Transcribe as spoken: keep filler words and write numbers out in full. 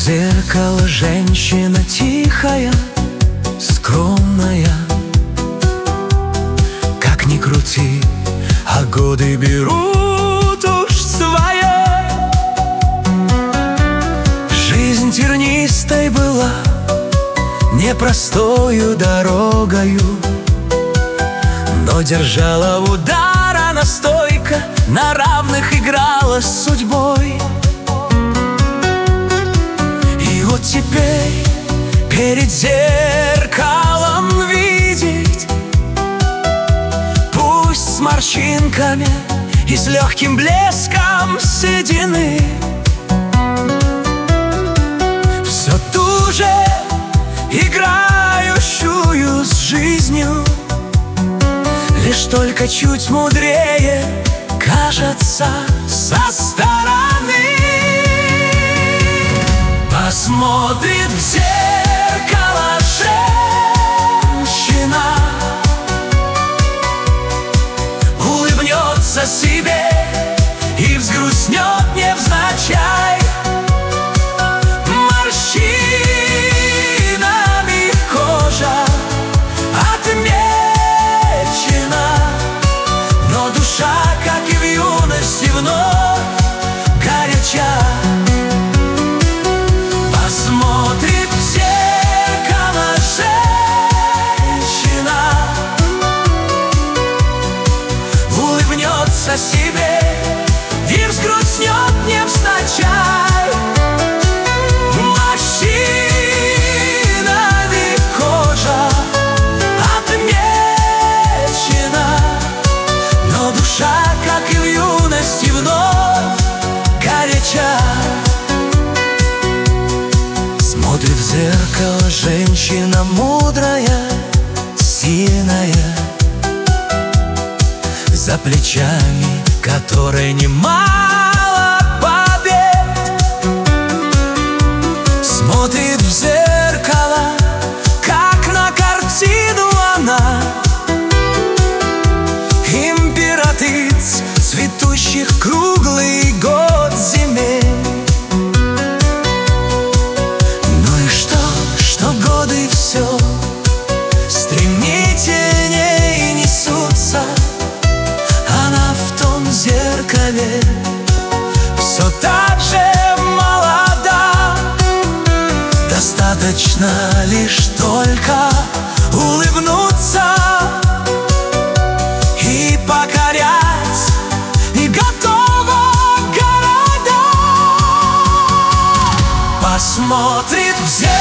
зеркало женщина тихая, скромная. Как ни крути, а годы берут уж свое. Жизнь тернистой была, непростою дорогою, но держала удар она стойко, на равных играла с судьбой. И вот теперь перед зеркалом видеть, пусть с морщинками и с легким блеском седины, все ту же играющую с жизнью, лишь только чуть мудрее кажется со стороны. Посмотрит в зеркало женщина, улыбнется себе и взгрустнет невзначай. Морщинами кожа отмечена, но душа, как и в юности, вновь горяча. Посмотрит в зеркало женщина, улыбнется себе и взгрустнет невзначай. Морщинами кожа отмечена, но душа, как и в юности, вновь горяча. Смотрит в зеркало женщина мудрая, сильная, за плечами которой немало побед. Смотрит в зеркало, как на картину она, императриц, цветущих круглый год земель. Все стремительней несутся, она в том зеркале все так же молода. Достаточно лишь только улыбнуться и покорять, и готова города. Посмотрит в зеркало